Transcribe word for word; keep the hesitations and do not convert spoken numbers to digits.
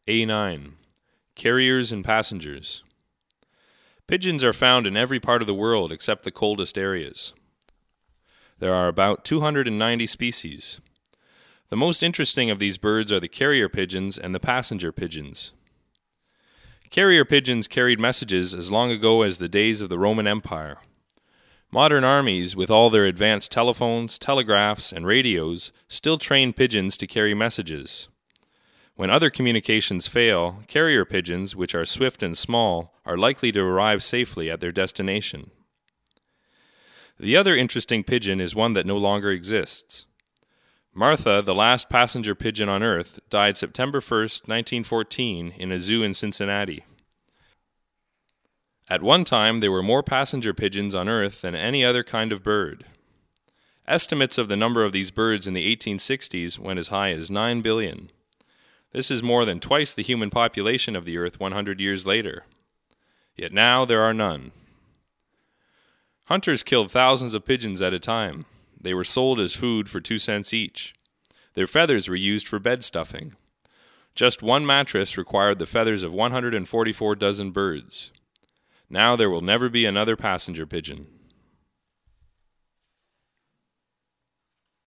A nine. Carriers and passengers. Pigeons are found in every part of the world except the coldest areas. There are about two hundred ninety species. The most interesting of these birds are the carrier pigeons and the passenger pigeons. Carrier pigeons carried messages as long ago as the days of the Roman Empire. Modern armies, with all their advanced telephones, telegraphs, and radios, still train pigeons to carry messages. When other communications fail, carrier pigeons, which are swift and small, are likely to arrive safely at their destination. The other interesting pigeon is one that no longer exists. Martha, the last passenger pigeon on Earth, died September first, nineteen fourteen, in a zoo in Cincinnati. At one time, there were more passenger pigeons on Earth than any other kind of bird. Estimates of the number of these birds in the eighteen sixties went as high as nine billion. This is more than twice the human population of the Earth one hundred years later. Yet now there are none. Hunters killed thousands of pigeons at a time. They were sold as food for two cents each. Their feathers were used for bed stuffing. Just one mattress required the feathers of one hundred forty-four dozen birds. Now there will never be another passenger pigeon.